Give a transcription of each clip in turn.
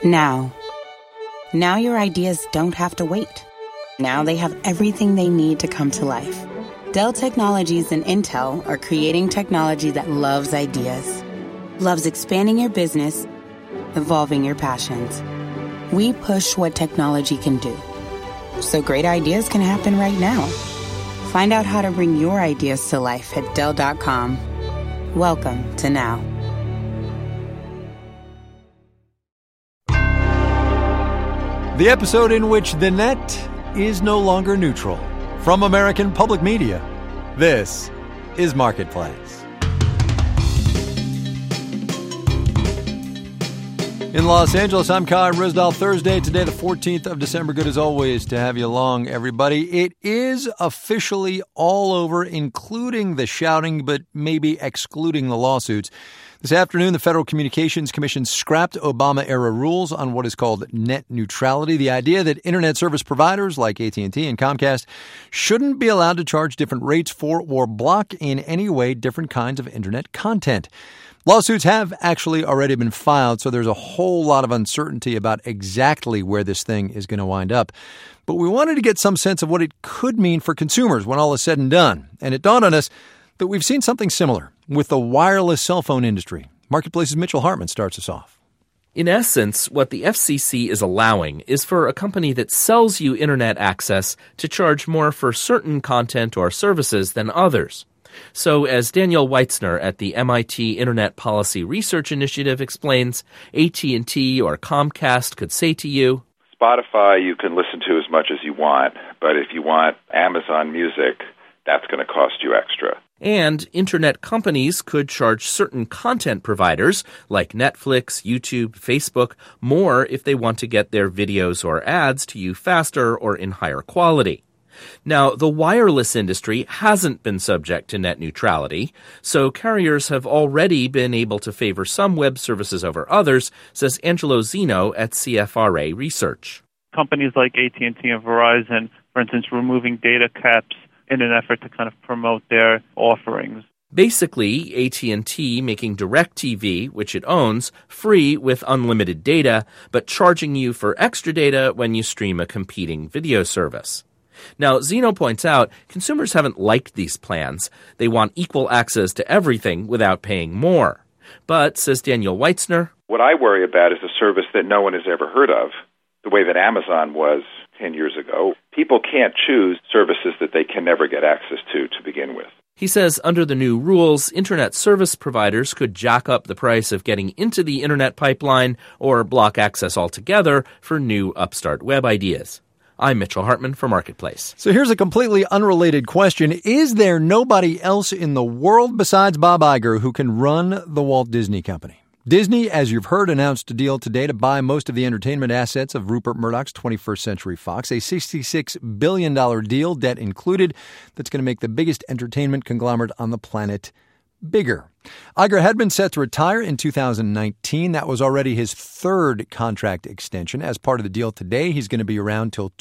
Now. Now your ideas don't have to wait. Now they have everything they need to come to life. Dell Technologies and Intel are creating technology that loves ideas, loves expanding your business, evolving your passions. We push what technology can do, so great ideas can happen right now. Find out how to bring your ideas to life at Dell.com. Welcome to Now. The episode in which the net is no longer neutral. From American Public Media, this is Marketplace. In Los Angeles, I'm Kai Ryssdal. Thursday, today the 14th of December. Good as always to have you along, everybody. It is officially all over, including the shouting, but maybe excluding the lawsuits. This afternoon, the Federal Communications Commission scrapped Obama-era rules on what is called net neutrality, the idea that internet service providers like AT&T and Comcast shouldn't be allowed to charge different rates for or block in any way different kinds of internet content. Lawsuits have actually already been filed, so there's a whole lot of uncertainty about exactly where this thing is going to wind up. But we wanted to get some sense of what it could mean for consumers when all is said and done. And it dawned on us that we've seen something similar with the wireless cell phone industry. Marketplace's Mitchell Hartman starts us off. In essence, what the FCC is allowing is for a company that sells you internet access to charge more for certain content or services than others. So, as Daniel Weitzner at the MIT Internet Policy Research Initiative explains, AT&T or Comcast could say to you, Spotify you can listen to as much as you want, but if you want Amazon Music, that's going to cost you extra. And internet companies could charge certain content providers, like Netflix, YouTube, Facebook, more if they want to get their videos or ads to you faster or in higher quality. Now, the wireless industry hasn't been subject to net neutrality, so carriers have already been able to favor some web services over others, says Angelo Zeno at CFRA Research. Companies like AT&T and Verizon, for instance, removing data caps in an effort to kind of promote their offerings. Basically, AT&T making DirecTV, which it owns, free with unlimited data, but charging you for extra data when you stream a competing video service. Now, Zeno points out consumers haven't liked these plans. They want equal access to everything without paying more. But, says Daniel Weitzner, what I worry about is a service that no one has ever heard of, the way that Amazon was 10 years ago. People can't choose services that they can never get access to begin with. He says under the new rules, internet service providers could jack up the price of getting into the internet pipeline or block access altogether for new upstart web ideas. I'm Mitchell Hartman for Marketplace. So here's a completely unrelated question. Is there nobody else in the world besides Bob Iger who can run the Walt Disney Company? Disney, as you've heard, announced a deal today to buy most of the entertainment assets of Rupert Murdoch's 21st Century Fox, a $66 billion deal, debt included, that's going to make the biggest entertainment conglomerate on the planet bigger. Iger had been set to retire in 2019. That was already his third contract extension. As part of the deal today, he's going to be around till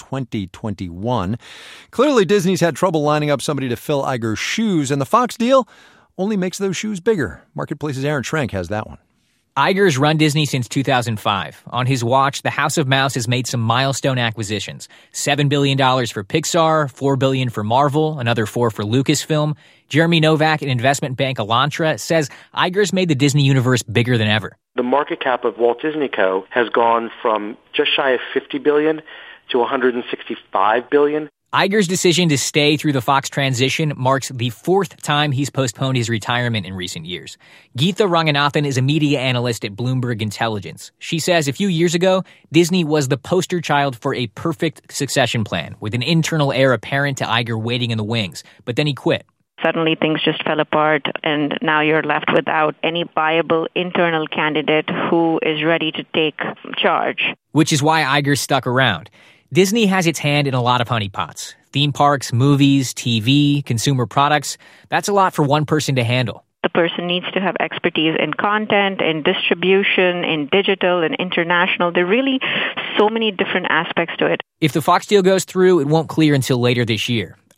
2021. Clearly, Disney's had trouble lining up somebody to fill Iger's shoes, and the Fox deal only makes those shoes bigger. Marketplace's Aaron Schrank has that one. Iger's run Disney since 2005. On his watch, the House of Mouse has made some milestone acquisitions. $7 billion for Pixar, $4 billion for Marvel, another $4 for Lucasfilm. Jeremy Novak at investment bank Elantra says Iger's made the Disney universe bigger than ever. The market cap of Walt Disney Co. has gone from just shy of $50 billion to $165 billion. Iger's decision to stay through the Fox transition marks the fourth time he's postponed his retirement in recent years. Geetha Ranganathan is a media analyst at Bloomberg Intelligence. She says a few years ago, Disney was the poster child for a perfect succession plan, with an internal heir apparent to Iger waiting in the wings. But then he quit. Suddenly things just fell apart, and now you're left without any viable internal candidate who is ready to take charge. Which is why Iger stuck around. Disney has its hand in a lot of honeypots. Theme parks, movies, TV, consumer products. That's a lot for one person to handle. The person needs to have expertise in content, in distribution, in digital, and international. There are really so many different aspects to it. If the Fox deal goes through, it won't clear until later this year.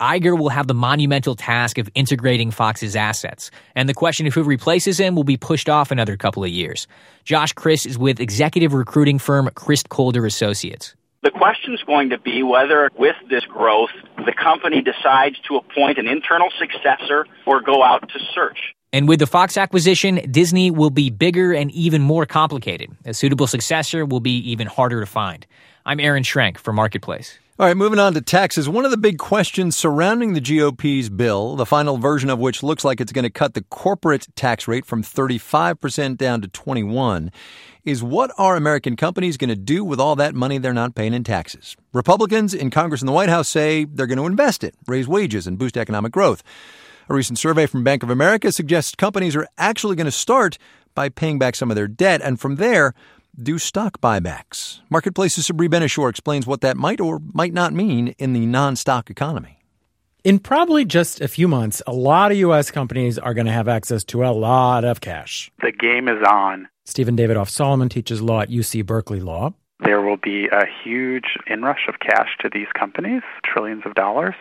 Iger will have the monumental task of integrating Fox's assets, and the question of who replaces him will be pushed off another couple of years. Josh Christ is with executive recruiting firm Christ Colder Associates. The question is going to be whether, with this growth, the company decides to appoint an internal successor or go out to search. And with the Fox acquisition, Disney will be bigger and even more complicated. A suitable successor will be even harder to find. I'm Aaron Schrenk for Marketplace. All right, moving on to taxes. One of the big questions surrounding the GOP's bill, the final version of which looks like it's going to cut the corporate tax rate from 35% down to 21%, is what are American companies going to do with all that money they're not paying in taxes? Republicans in Congress and the White House say they're going to invest it, raise wages, and boost economic growth. A recent survey from Bank of America suggests companies are actually going to start by paying back some of their debt, and from there, do stock buybacks. Marketplace's Sabri Ben-Achour explains what that might or might not mean in the non-stock economy. In probably just a few months, a lot of U.S. companies are going to have access to a lot of cash. The game is on. Stephen Davidoff Solomon teaches law at UC Berkeley Law. There will be a huge inrush of cash to these companies, trillions of dollars,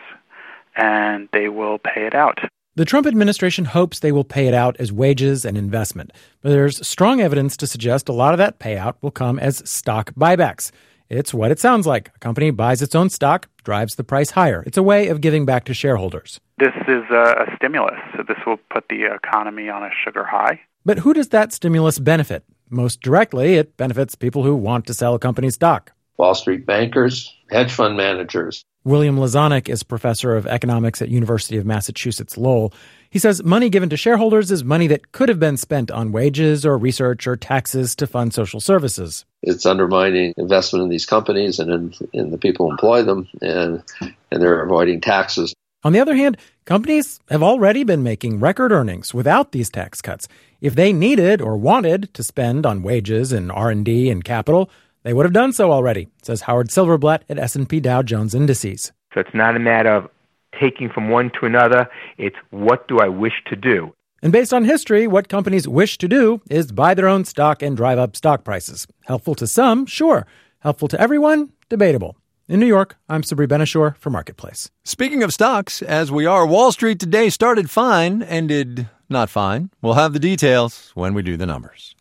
and they will pay it out. The Trump administration hopes they will pay it out as wages and investment, but there's strong evidence to suggest a lot of that payout will come as stock buybacks. It's what it sounds like. A company buys its own stock, drives the price higher. It's a way of giving back to shareholders. This is a stimulus, so this will put the economy on a sugar high. But who does that stimulus benefit? Most directly, it benefits people who want to sell a company's stock. Wall Street bankers, hedge fund managers. William Lazonick is professor of economics at University of Massachusetts Lowell. He says money given to shareholders is money that could have been spent on wages or research or taxes to fund social services. It's undermining investment in these companies and in the people who employ them, and they're avoiding taxes. On the other hand, companies have already been making record earnings without these tax cuts. If they needed or wanted to spend on wages and R&D and capital, they would have done so already, says Howard Silverblatt at S&P Dow Jones Indices. So it's not a matter of taking from one to another. It's what do I wish to do? And based on history, what companies wish to do is buy their own stock and drive up stock prices. Helpful to some, sure. Helpful to everyone, debatable. In New York, I'm Sabri Ben-Achour for Marketplace. Speaking of stocks, as we are, Wall Street today started fine, ended not fine. We'll have the details when we do the numbers.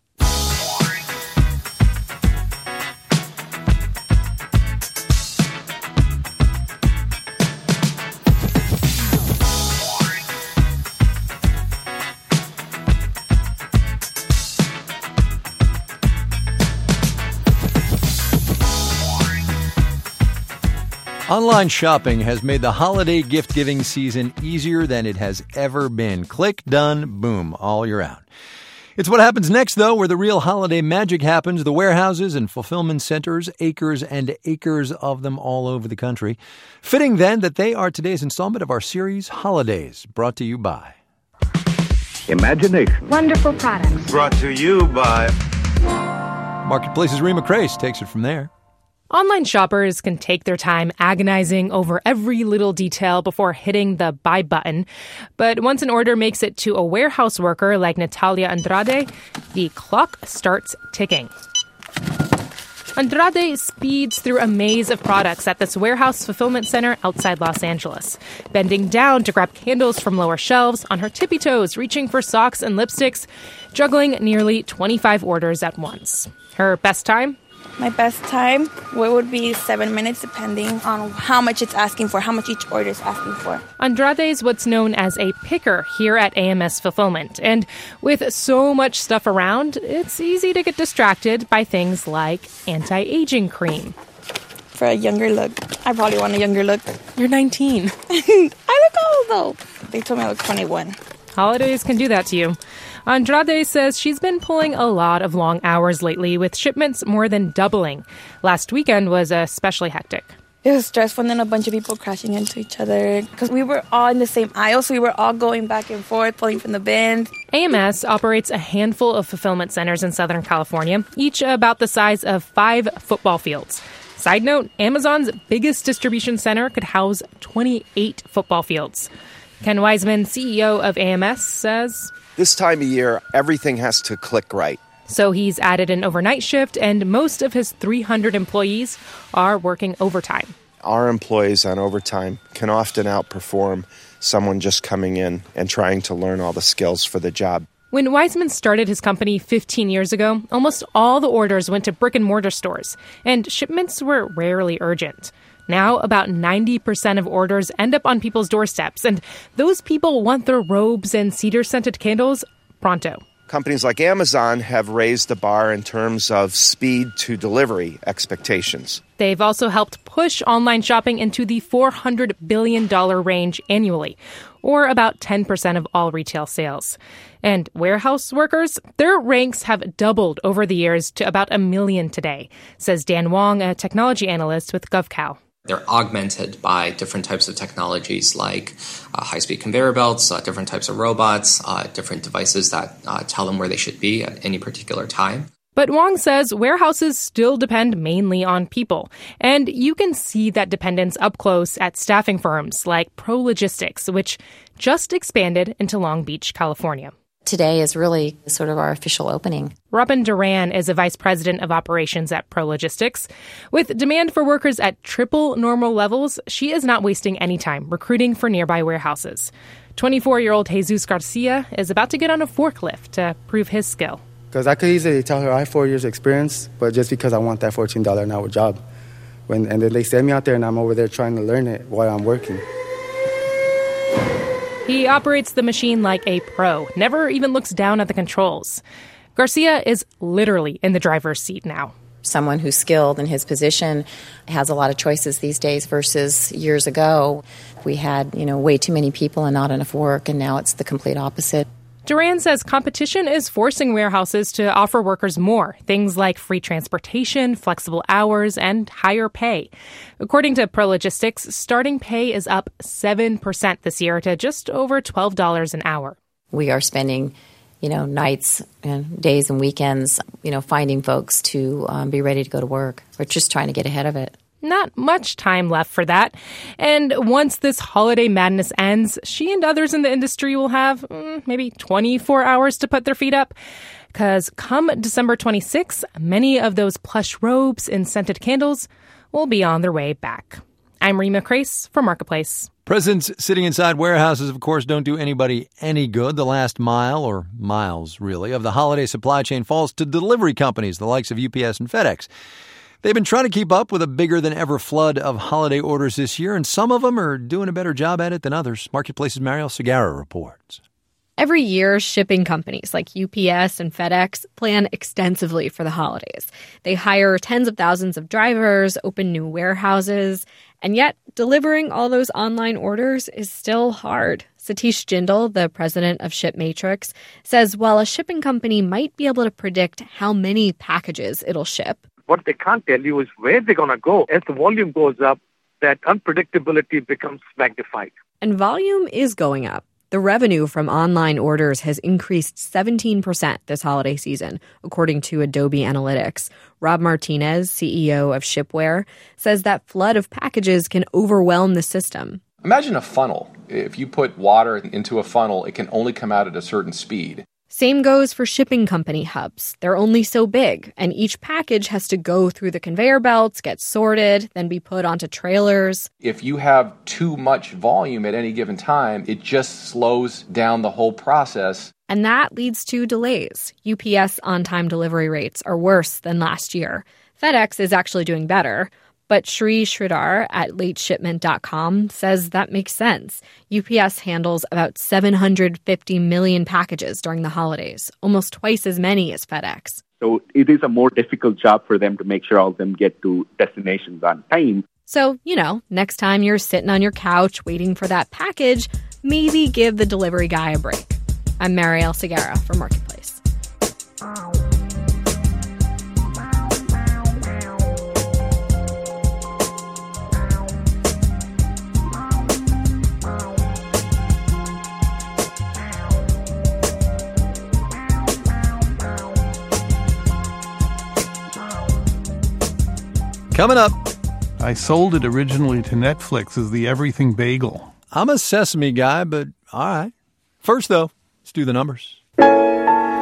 Online shopping has made the holiday gift-giving season easier than it has ever been. Click, done, boom, all you're out. It's what happens next, though, where the real holiday magic happens. The warehouses and fulfillment centers, acres and acres of them all over the country. Fitting, then, that they are today's installment of our series, Holidays, brought to you by Imagination. Wonderful products. Brought to you by Marketplace's Rima Crace takes it from there. Online shoppers can take their time agonizing over every little detail before hitting the buy button. But once an order makes it to a warehouse worker like Natalia Andrade, the clock starts ticking. Andrade speeds through a maze of products at this warehouse fulfillment center outside Los Angeles, bending down to grab candles from lower shelves, on her tippy toes reaching for socks and lipsticks, juggling nearly 25 orders at once. Her best time? My best time, what would be 7 minutes, depending on how much it's asking for, how much each order is asking for. Andrade is what's known as a picker here at AMS Fulfillment. And with so much stuff around, it's easy to get distracted by things like anti-aging cream. For a younger look. I probably want a younger look. You're 19. I look old, though. They told me I look 21. Holidays can do that to you. Andrade says she's been pulling a lot of long hours lately, with shipments more than doubling. Last weekend was especially hectic. It was stressful, and then a bunch of people crashing into each other because we were all in the same aisle, so we were all going back and forth, pulling from the bins. AMS operates a handful of fulfillment centers in Southern California, each about the size of 5 football fields. Side note, Amazon's biggest distribution center could house 28 football fields. Ken Wiseman, CEO of AMS, says, "This time of year, everything has to click right." So he's added an overnight shift, and most of his 300 employees are working overtime. Our employees on overtime can often outperform someone just coming in and trying to learn all the skills for the job. When Wiseman started his company 15 years ago, almost all the orders went to brick-and-mortar stores, and shipments were rarely urgent. Now, about 90% of orders end up on people's doorsteps, and those people want their robes and cedar-scented candles pronto. Companies like Amazon have raised the bar in terms of speed to delivery expectations. They've also helped push online shopping into the $400 billion range annually, or about 10% of all retail sales. And warehouse workers, their ranks have doubled over the years to about 1 million today, says Dan Wong, a technology analyst with GovCow. They're augmented by different types of technologies like high-speed conveyor belts, different types of robots, different devices that tell them where they should be at any particular time. But Wong says warehouses still depend mainly on people. And you can see that dependence up close at staffing firms like ProLogistics, which just expanded into Long Beach, California. Today is really sort of our official opening. Robin Duran is a vice president of operations at ProLogistics. With demand for workers at triple normal levels, she is not wasting any time recruiting for nearby warehouses. 24-year-old Jesus Garcia is about to get on a forklift to prove his skill. Because I could easily tell her I have 4 years experience, but just because I want that $14 an hour job. And then they send me out there and I'm over there trying to learn it while I'm working. He operates the machine like a pro, never even looks down at the controls. Garcia is literally in the driver's seat now. Someone who's skilled in his position has a lot of choices these days versus years ago. We had, way too many people and not enough work, and now it's the complete opposite. Duran says competition is forcing warehouses to offer workers more, things like free transportation, flexible hours, and higher pay. According to ProLogistics, starting pay is up 7% this year to just over $12 an hour. We are spending, nights and days and weekends, finding folks to be ready to go to work. We're just trying to get ahead of it. Not much time left for that. And once this holiday madness ends, she and others in the industry will have maybe 24 hours to put their feet up. Because come December 26, many of those plush robes and scented candles will be on their way back. I'm Rima Crace for Marketplace. Presidents sitting inside warehouses, of course, don't do anybody any good. The last mile, or miles really, of the holiday supply chain falls to delivery companies, the likes of UPS and FedEx. They've been trying to keep up with a bigger-than-ever flood of holiday orders this year, and some of them are doing a better job at it than others. Marketplace's Mariel Segarra reports. Every year, shipping companies like UPS and FedEx plan extensively for the holidays. They hire tens of thousands of drivers, open new warehouses, and yet delivering all those online orders is still hard. Satish Jindal, the president of ShipMatrix, says while a shipping company might be able to predict how many packages it'll ship, what they can't tell you is where they're going to go. As the volume goes up, that unpredictability becomes magnified. And volume is going up. The revenue from online orders has increased 17% this holiday season, according to Adobe Analytics. Rob Martinez, CEO of Shipware, says that flood of packages can overwhelm the system. Imagine a funnel. If you put water into a funnel, it can only come out at a certain speed. Same goes for shipping company hubs. They're only so big, and each package has to go through the conveyor belts, get sorted, then be put onto trailers. If you have too much volume at any given time, it just slows down the whole process. And that leads to delays. UPS on-time delivery rates are worse than last year. FedEx is actually doing better. But Shri Sridhar at lateshipment.com says that makes sense. UPS handles about 750 million packages during the holidays, almost twice as many as FedEx. So it is a more difficult job for them to make sure all of them get to destinations on time. So, next time you're sitting on your couch waiting for that package, maybe give the delivery guy a break. I'm Mariel Segarra for Marketplace. Coming up. I sold it originally to Netflix as the Everything Bagel. I'm a sesame guy, but all right. First, though, let's do the numbers.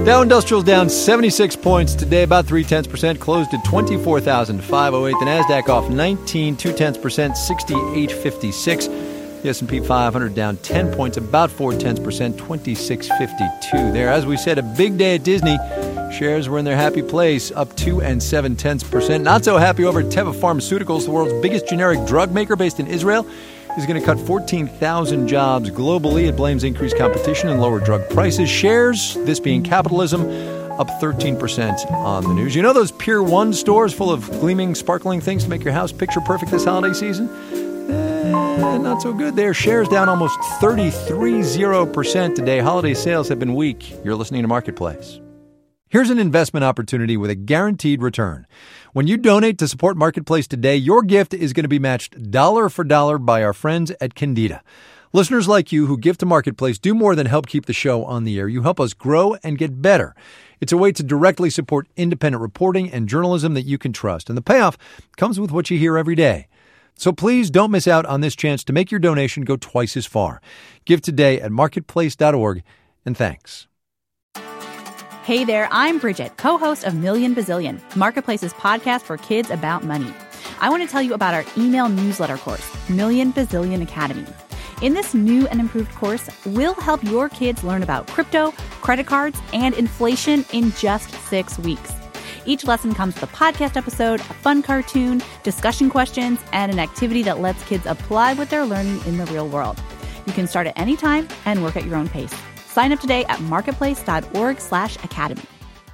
Dow Industrial's down 76 points today, about 0.3%, closed at 24,508. The Nasdaq off 0.2%, 6856. The S&P 500 down 10 points, about 0.4%, 2652 there. As we said, a big day at Disney. Shares were in their happy place, up 2 7/10%. Not so happy over at Teva Pharmaceuticals, the world's biggest generic drug maker based in Israel, is going to cut 14,000 jobs globally. It blames increased competition and lower drug prices. Shares, this being capitalism, up 13% on the news. You know those Pier 1 stores full of gleaming, sparkling things to make your house picture perfect this holiday season? Not so good there. Shares down almost 33% today. Holiday sales have been weak. You're listening to Marketplace. Here's an investment opportunity with a guaranteed return. When you donate to support Marketplace today, your gift is going to be matched dollar for dollar by our friends at Candida. Listeners like you who give to Marketplace do more than help keep the show on the air. You help us grow and get better. It's a way to directly support independent reporting and journalism that you can trust. And the payoff comes with what you hear every day. So please don't miss out on this chance to make your donation go twice as far. Give today at marketplace.org, and thanks. Hey there, I'm Bridget, co-host of Million Bazillion, Marketplace's podcast for kids about money. I want to tell you about our email newsletter course, Million Bazillion Academy. In this new and improved course, we'll help your kids learn about crypto, credit cards, and inflation in just 6 weeks. Each lesson comes with a podcast episode, a fun cartoon, discussion questions, and an activity that lets kids apply what they're learning in the real world. You can start at any time and work at your own pace. Sign up today at marketplace.org/academy.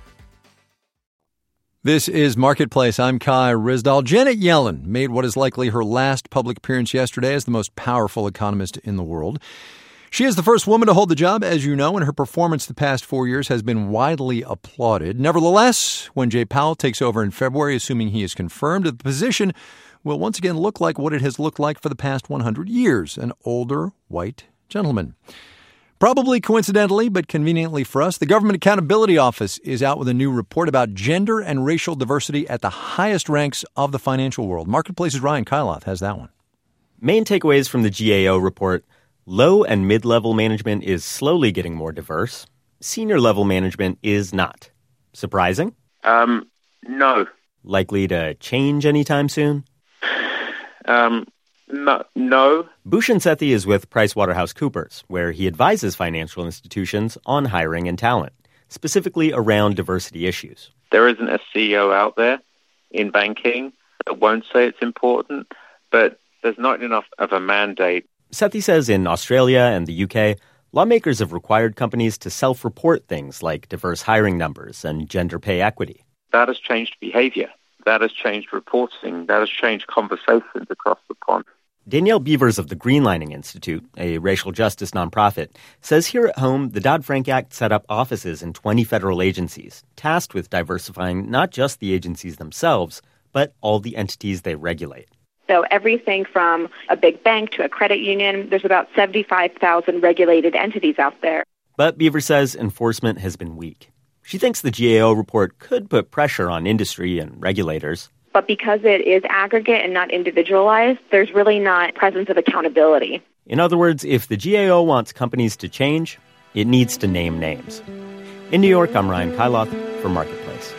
This is Marketplace. I'm Kai Ryssdal. Janet Yellen made what is likely her last public appearance yesterday as the most powerful economist in the world. She is the first woman to hold the job, as you know, and her performance the past 4 years has been widely applauded. Nevertheless, when Jay Powell takes over in February, assuming he is confirmed, the position will once again look like what it has looked like for the past 100 years, an older white gentleman. Probably coincidentally, but conveniently for us, the Government Accountability Office is out with a new report about gender and racial diversity at the highest ranks of the financial world. Marketplace's Ryan Kyloth has that one. Main takeaways from the GAO report: low and mid-level management is slowly getting more diverse. Senior-level management is not. Surprising? No. Likely to change anytime soon? No. Bhushan Sethi is with PricewaterhouseCoopers, where he advises financial institutions on hiring and talent, specifically around diversity issues. There isn't a CEO out there in banking that won't say it's important, but there's not enough of a mandate. Sethi says in Australia and the UK, lawmakers have required companies to self-report things like diverse hiring numbers and gender pay equity. That has changed behavior. That has changed reporting. That has changed conversations across the pond. Danielle Beavers of the Greenlining Institute, a racial justice nonprofit, says here at home, the Dodd-Frank Act set up offices in 20 federal agencies, tasked with diversifying not just the agencies themselves, but all the entities they regulate. So everything from a big bank to a credit union, there's about 75,000 regulated entities out there. But Beaver says enforcement has been weak. She thinks the GAO report could put pressure on industry and regulators. But because it is aggregate and not individualized, there's really not presence of accountability. In other words, if the GAO wants companies to change, it needs to name names. In New York, I'm Ryan Kyloth for Marketplace.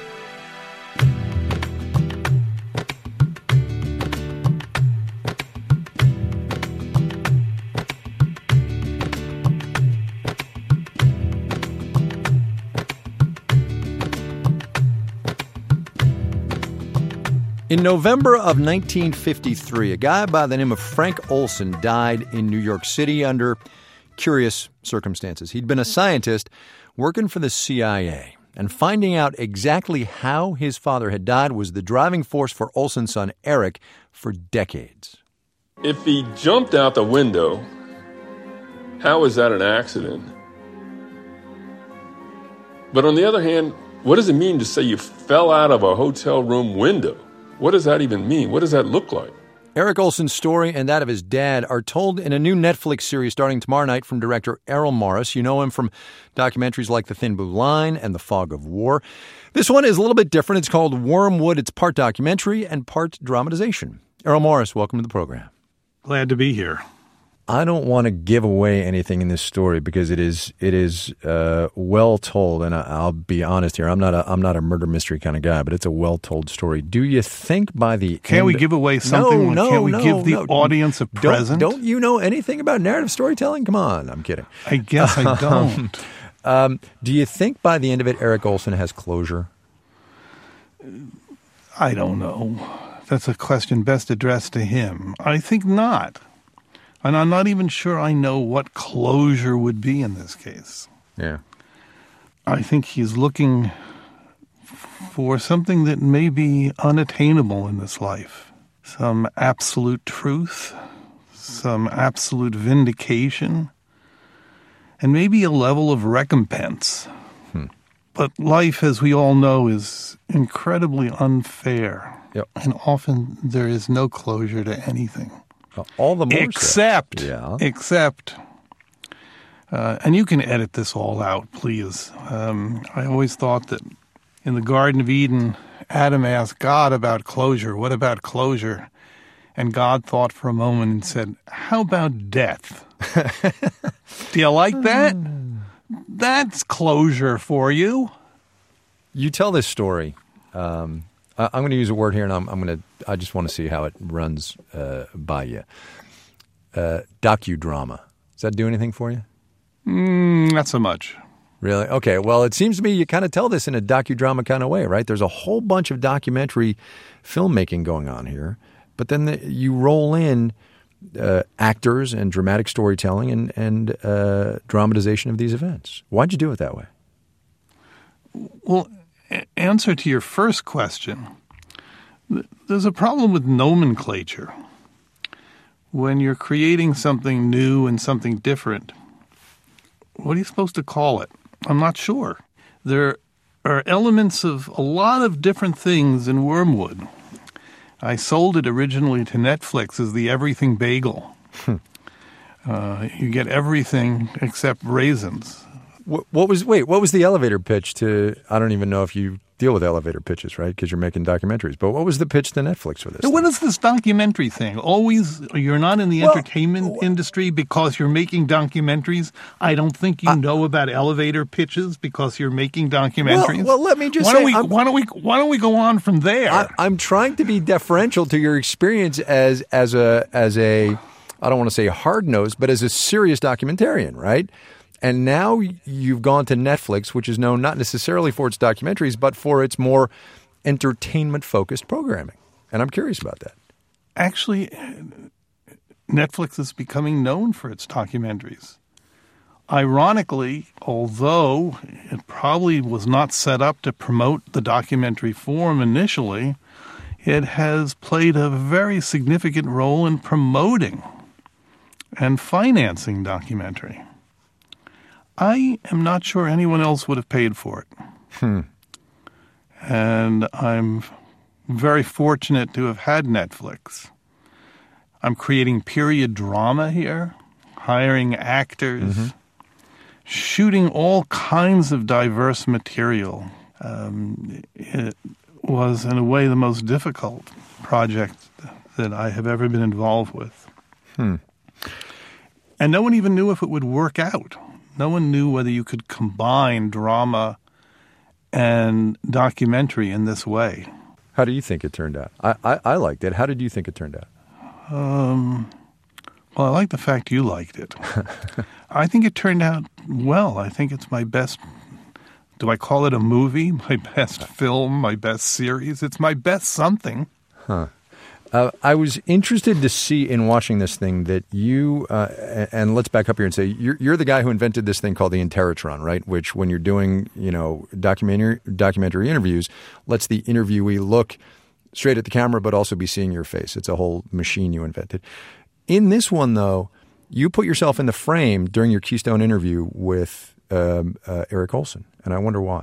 In November of 1953, a guy by the name of Frank Olson died in New York City under curious circumstances. He'd been a scientist working for the CIA, and finding out exactly how his father had died was the driving force for Olson's son Eric for decades. If he jumped out the window, how is that an accident? But on the other hand, what does it mean to say you fell out of a hotel room window? What does that even mean? What does that look like? Eric Olson's story and that of his dad are told in a new Netflix series starting tomorrow night from director Errol Morris. You know him from documentaries like The Thin Blue Line and The Fog of War. This one is a little bit different. It's called Wormwood. It's part documentary and part dramatization. Errol Morris, welcome to the program. Glad to be here. I don't want to give away anything in this story because it is well told, and I'll be honest here. I'm not a murder mystery kind of guy, but it's a well told story. Do you think by the Can't we give away something? Can't we give the audience a present? Don't you know anything about narrative storytelling? Come on, I'm kidding. I guess I don't. Do you think by the end of it, Eric Olson has closure? I don't know. That's a question best addressed to him. I think not. And I'm not even sure I know what closure would be in this case. Yeah. I think he's looking for something that may be unattainable in this life. Some absolute truth, some absolute vindication, and maybe a level of recompense. But life, as we all know, is incredibly unfair. Yep. And often there is no closure to anything. All the more except, so. And you can edit this all out, please. I always thought that in the Garden of Eden, Adam asked God about closure. What about closure? And God thought for a moment and said, how about death? Do you like that? That's closure for you. You tell this story. I'm going to use a word here, and I just want to see how it runs by you. Docudrama. Does that do anything for you? Not so much. Really? Okay. Well, it seems to me you kind of tell this in a docudrama kind of way, right? There's a whole bunch of documentary filmmaking going on here, but then you roll in actors and dramatic storytelling and dramatization of these events. Why'd you do it that way? Well, answer to your first question, there's a problem with nomenclature. When you're creating something new and something different, what are you supposed to call it? I'm not sure. There are elements of a lot of different things in Wormwood. I sold it originally to Netflix as the Everything Bagel. You get everything except raisins. What was the elevator pitch to, I don't even know if you deal with elevator pitches, right? Because you're making documentaries. But what was the pitch to Netflix for this? What is this documentary thing? Always, you're not in the entertainment industry because you're making documentaries. I don't think you know about elevator pitches because you're making documentaries. Well, let me just why don't we go on from there? I'm trying to be deferential to your experience as a I don't want to say hard-nosed, but as a serious documentarian, right? And now you've gone to Netflix, which is known not necessarily for its documentaries, but for its more entertainment-focused programming. And I'm curious about that. Actually, Netflix is becoming known for its documentaries. Ironically, although it probably was not set up to promote the documentary form initially, it has played a very significant role in promoting and financing documentary. I am not sure anyone else would have paid for it. And I'm very fortunate to have had Netflix. I'm creating period drama here, hiring actors, shooting all kinds of diverse material. It was, in a way, the most difficult project that I have ever been involved with. And no one even knew if it would work out. No one knew whether you could combine drama and documentary in this way. How do you think it turned out? I liked it. How did you think it turned out? Well, I like the fact you liked it. I think it turned out well. I think it's my best. Do I call it a movie? My best film? My best series? It's my best something. I was interested to see in watching this thing that you, and let's back up here and say, you're the guy who invented this thing called the Interrotron, right? Which when you're doing, documentary interviews, lets the interviewee look straight at the camera but also be seeing your face. It's a whole machine you invented. In this one, though, you put yourself in the frame during your Keystone interview with Eric Olson, and I wonder why.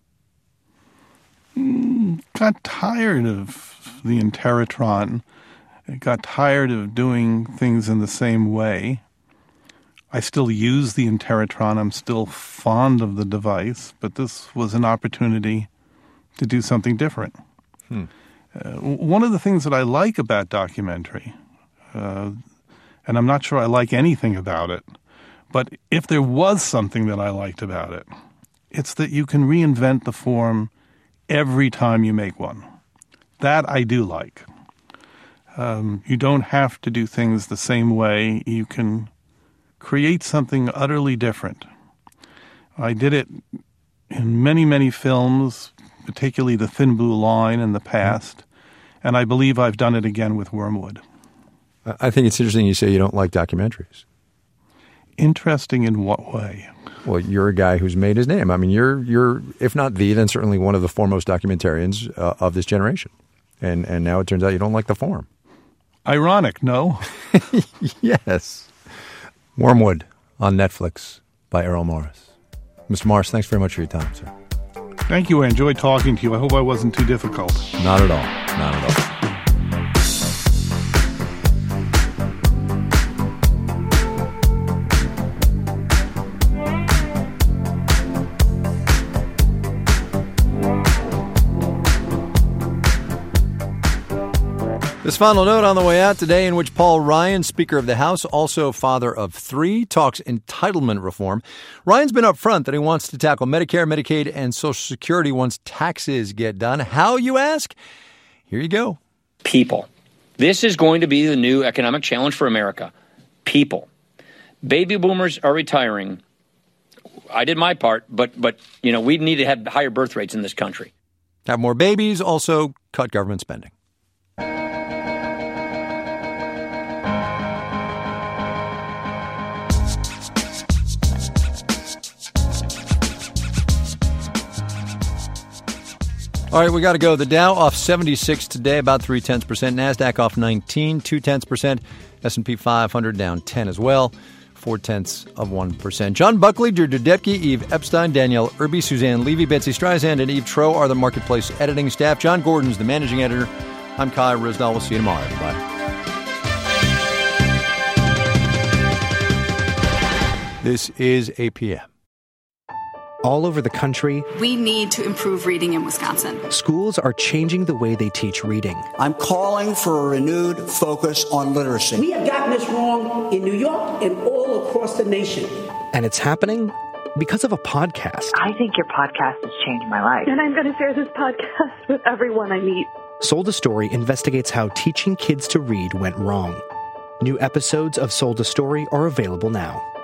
Got tired of the Interrotron. Got tired of doing things in the same way. I still use the Interrotron. I'm still fond of the device, but this was an opportunity to do something different. One of the things that I like about documentary, and I'm not sure I like anything about it. But if there was something that I liked about it, it's that you can reinvent the form every time you make one. That I do like. You don't have to do things the same way. You can create something utterly different. I did it in many, many films, particularly The Thin Blue Line in the past, and I believe I've done it again with Wormwood. I think it's interesting you say you don't like documentaries. Interesting in what way? Well, you're a guy who's made his name. I mean, you're if not the, then certainly one of the foremost documentarians of this generation. And now it turns out you don't like the form. Ironic, no? Yes. Wormwood on Netflix by Errol Morris. Mr. Morris, thanks very much for your time, sir. Thank you. I enjoyed talking to you. I hope I wasn't too difficult. Not at all. Not at all. This final note on the way out today, in which Paul Ryan, Speaker of the House, also father of three, talks entitlement reform. Ryan's been upfront that he wants to tackle Medicare, Medicaid, and Social Security once taxes get done. How, you ask? Here you go. People. This is going to be the new economic challenge for America. People. Baby boomers are retiring. I did my part, but we need to have higher birth rates in this country. Have more babies, also cut government spending. All right, we got to go. The Dow off 76 today, about 0.3%. NASDAQ off 19, 0.2%. S&P 500 down 10 as well, 0.4%. John Buckley, Drew Dudepke, Eve Epstein, Danielle Irby, Suzanne Levy, Betsy Streisand, and Eve Troe are the Marketplace editing staff. John Gordon's the managing editor. I'm Kai Ryssdal. We'll see you tomorrow, everybody. This is APM. All over the country, we need to improve reading in Wisconsin. Schools are changing the way they teach reading. I'm calling for a renewed focus on literacy. We have gotten this wrong in New York and all across the nation. And it's happening because of a podcast. I think your podcast has changed my life. And I'm going to share this podcast with everyone I meet. Sold a Story investigates how teaching kids to read went wrong. New episodes of Sold a Story are available now.